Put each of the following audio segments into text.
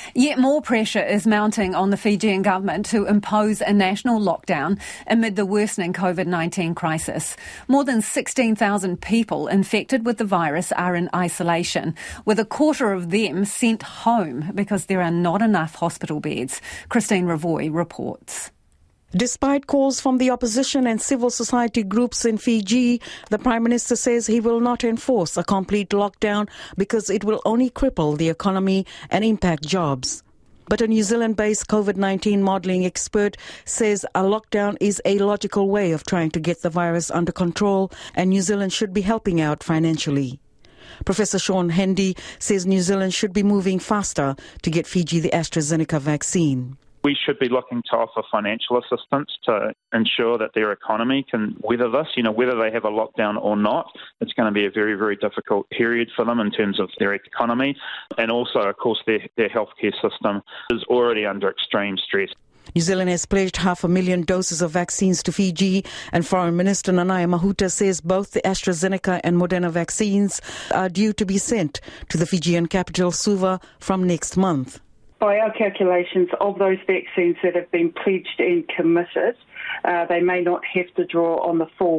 Yet more pressure is mounting on the Fijian government to impose a national lockdown amid the worsening COVID-19 crisis. More than 16,000 people infected with the virus are in isolation, with a quarter of them sent home because there are not enough hospital beds. Christine Ravoy reports. Despite calls from the opposition and civil society groups in Fiji, the Prime Minister says he will not enforce a complete lockdown because it will only cripple the economy and impact jobs. But a New Zealand-based COVID-19 modelling expert says a lockdown is a logical way of trying to get the virus under control, and New Zealand should be helping out financially. Professor Sean Hendy says New Zealand should be moving faster to get Fiji the AstraZeneca vaccine. We should be looking to offer financial assistance to ensure that their economy can weather this. Whether they have a lockdown or not, it's going to be a very, very difficult period for them in terms of their economy. And also, of course, their healthcare system is already under extreme stress. New Zealand has pledged 500,000 doses of vaccines to Fiji, and Foreign Minister Nanaia Mahuta says both the AstraZeneca and Moderna vaccines are due to be sent to the Fijian capital, Suva, from next month. By our calculations, of those vaccines that have been pledged and committed, they may not have to draw on the full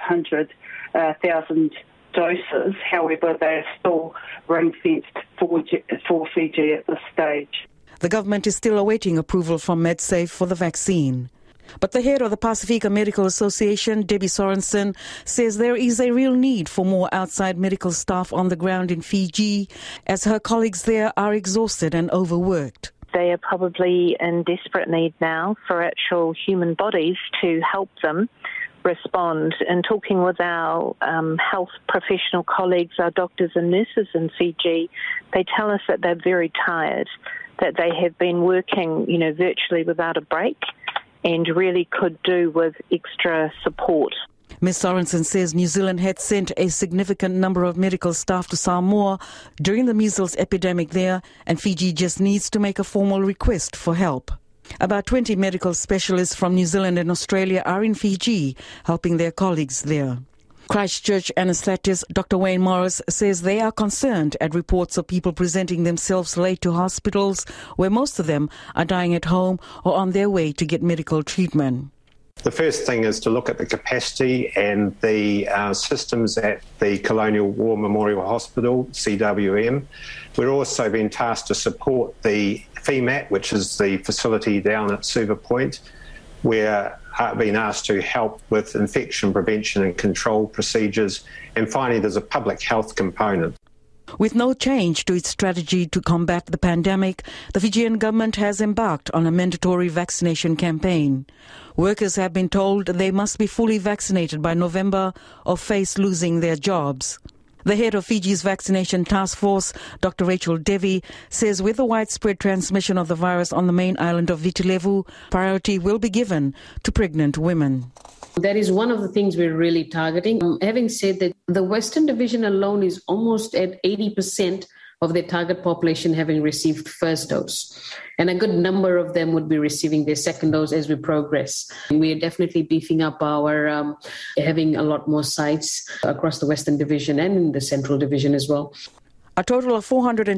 500,000 doses. However, they are still ring-fenced for Fiji at this stage. The government is still awaiting approval from MedSafe for the vaccine. But the head of the Pacifica Medical Association, Debbie Sorensen, says there is a real need for more outside medical staff on the ground in Fiji, as her colleagues there are exhausted and overworked. They are probably in desperate need now for actual human bodies to help them respond. And talking with our health professional colleagues, our doctors and nurses in Fiji, they tell us that they're very tired, that they have been working, virtually without a break, and really could do with extra support. Ms. Sorensen says New Zealand had sent a significant number of medical staff to Samoa during the measles epidemic there, and Fiji just needs to make a formal request for help. About 20 medical specialists from New Zealand and Australia are in Fiji, helping their colleagues there. Christchurch anaesthetist Dr. Wayne Morris says they are concerned at reports of people presenting themselves late to hospitals, where most of them are dying at home or on their way to get medical treatment. The first thing is to look at the capacity and the systems at the Colonial War Memorial Hospital, CWM. We're also being tasked to support the FEMAT, which is the facility down at Suva Point, where being asked to help with infection prevention and control procedures. And finally, there's a public health component. With no change to its strategy to combat the pandemic, the Fijian government has embarked on a mandatory vaccination campaign. Workers have been told they must be fully vaccinated by November or face losing their jobs. The head of Fiji's vaccination task force, Dr. Rachel Devi, says with the widespread transmission of the virus on the main island of Viti Levu, priority will be given to pregnant women. That is one of the things we're really targeting. Having said that, the Western Division alone is almost at 80% of their target population having received first dose. And a good number of them would be receiving their second dose as we progress. And we are definitely beefing up our having a lot more sites across the Western Division and in the Central Division as well. A total of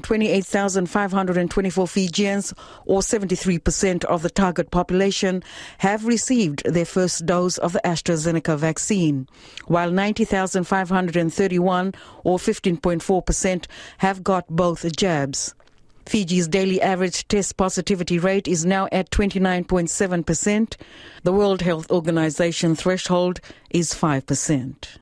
428,524 Fijians, or 73% of the target population, have received their first dose of the AstraZeneca vaccine, while 90,531, or 15.4%, have got both jabs. Fiji's daily average test positivity rate is now at 29.7%. The World Health Organization threshold is 5%.